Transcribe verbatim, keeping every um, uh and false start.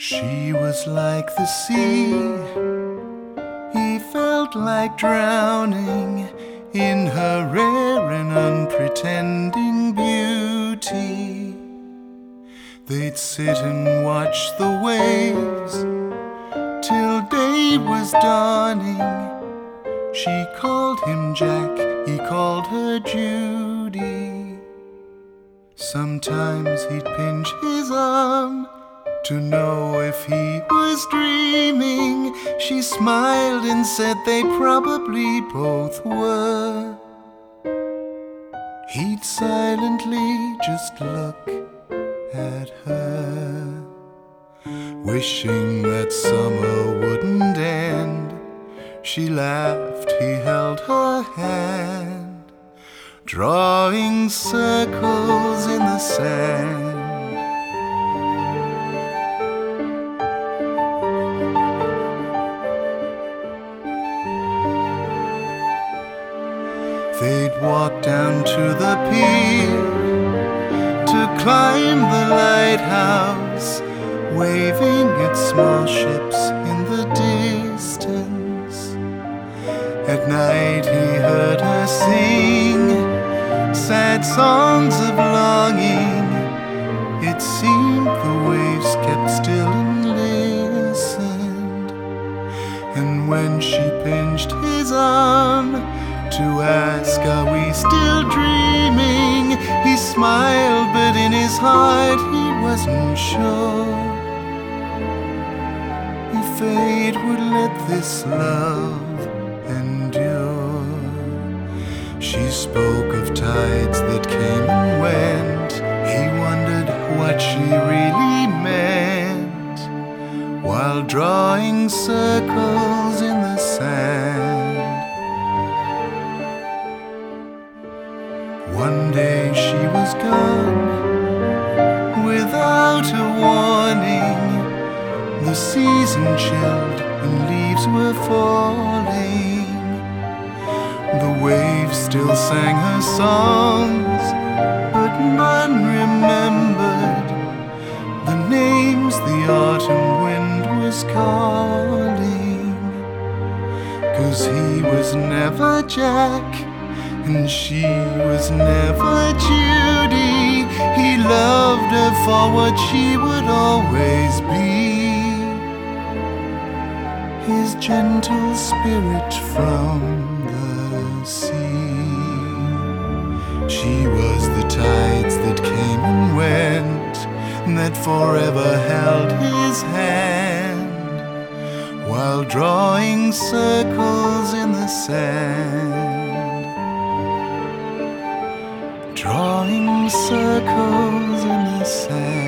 She was like the sea, he felt like drowning in her rare and unpretending beauty. They'd sit and watch the waves till day was dawning. She called him Jack, he called her Judy. Sometimes he'd pinch his arm to know if he was dreaming. She smiled and said they probably both were. He'd silently just look at her, wishing that summer wouldn't end. She laughed, he held her hand, drawing circles in the sand. They'd walk down to the pier to climb the lighthouse, waving at small ships in the distance. At night he heard her sing sad songs of longing. It seemed the waves kept still and listened. And when she pinched his arm to ask, are we still dreaming, he smiled, but in his heart he wasn't sure if fate would let this love endure. She spoke of tides that came and went. He wondered what she really meant, while drawing circles in the sand. One day she was gone without a warning. The season chilled and leaves were falling. The waves still sang her songs, but none remembered the names the autumn wind was calling. 'Cause he was never Jack, and she was never Judy. He loved her for what she would always be, his gentle spirit from the sea. She was the tides that came and went, that forever held his hand, while drawing circles in the sand. Drawing circles in the sand.